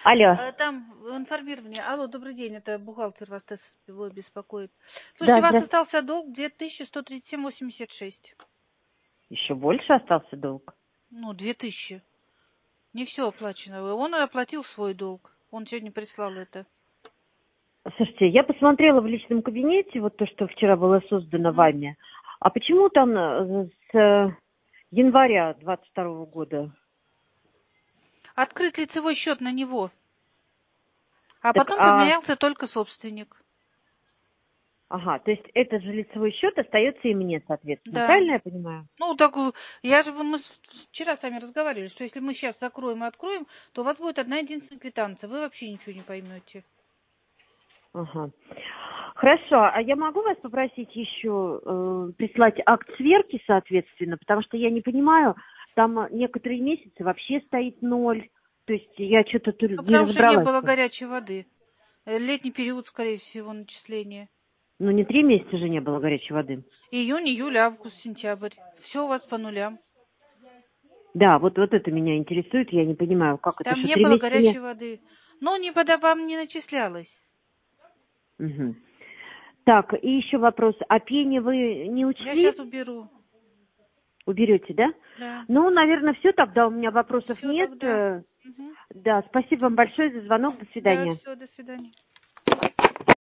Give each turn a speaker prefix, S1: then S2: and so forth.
S1: Алло.
S2: Там информирование. Алло, добрый день, это бухгалтер вас беспокоит. Слушайте,
S1: Да,
S2: у вас
S1: здравствуйте.
S2: остался долг 2137,86.
S1: Еще больше остался долг?
S2: Ну, 2000. Не все оплачено. Он оплатил свой долг. Он сегодня прислал это.
S1: Слушайте, я посмотрела в личном кабинете, вот то, что вчера было создано
S2: Мгм.
S1: вами. А почему там с января 22 года?
S2: Открыт лицевой счет на него. А
S1: Так,
S2: потом поменялся только собственник.
S1: ага, то есть этот же лицевой счет остается и мне, соответственно.
S2: Да.
S1: Правильно я понимаю?
S2: Ну, так мы вчера с вами разговаривали, что если мы сейчас закроем и откроем, то у вас будет одна единственная квитанция. Вы вообще ничего не поймете.
S1: Ага. Хорошо, а я могу вас попросить еще прислать акт сверки, соответственно, потому что я не понимаю, там некоторые месяцы вообще стоит ноль, то есть я что-то тут
S2: Ну,
S1: не
S2: потому что не
S1: разобралась.
S2: было горячей воды. Летний период, скорее всего, начисления.
S1: Ну, не 3 месяца же не было горячей воды.
S2: Июнь, июль, август, сентябрь. Все у вас по нулям.
S1: Да, вот это меня интересует, я не понимаю, как это,
S2: Там
S1: что
S2: не
S1: три
S2: было
S1: месяца не...
S2: горячей воды. Но не пода вам не начислялось.
S1: Мгм. Так, и еще вопрос, а пени вы не
S2: Я
S1: учли?
S2: сейчас уберу.
S1: Уберете, да?
S2: Да.
S1: Ну, наверное, все, тогда у меня вопросов
S2: Все
S1: нет.
S2: тогда. Мгм.
S1: Да, спасибо вам большое за звонок, до
S2: Да,
S1: свидания.
S2: все, до свидания.